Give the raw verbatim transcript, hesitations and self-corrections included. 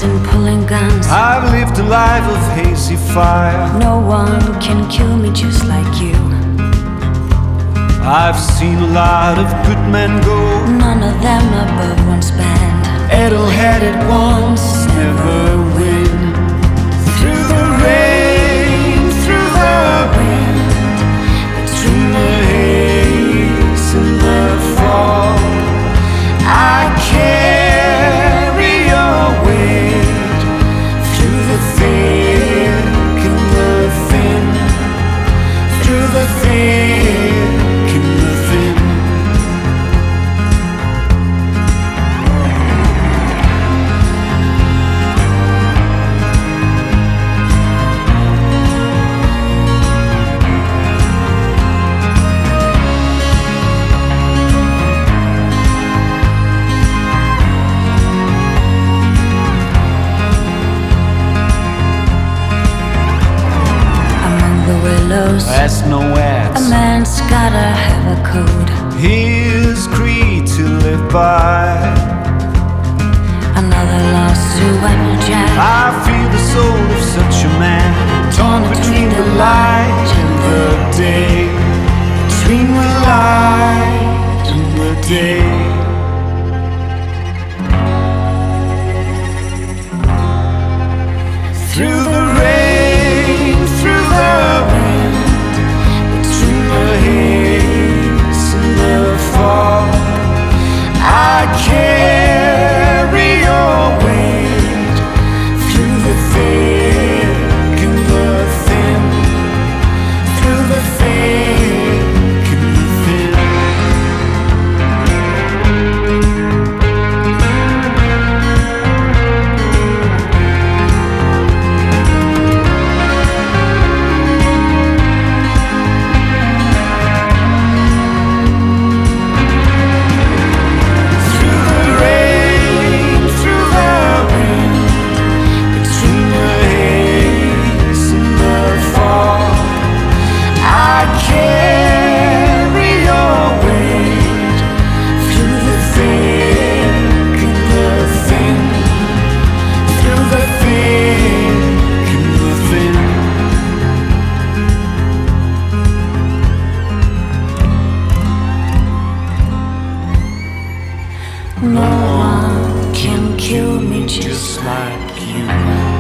and pulling guns. I've lived a life of hazy fire. No one can kill me just like you. I've seen a lot of good men go. None of them above one span. Addle-headed ones never win. Through the rain, through the wind, between the haze and the fog, I carry your weight. Through the thick and the thin, through the thick and the thin. There's no ads. A man's gotta have a code. His creed to live by. Another lost to Applejack. I feel the soul of such a man, torn between the light and the day, between the light and the day. Through the rain, through the wind, between the haze and the fog, I carry your weight. Through the thick and the thin, through the thick and the thin. No one can kill me just like you.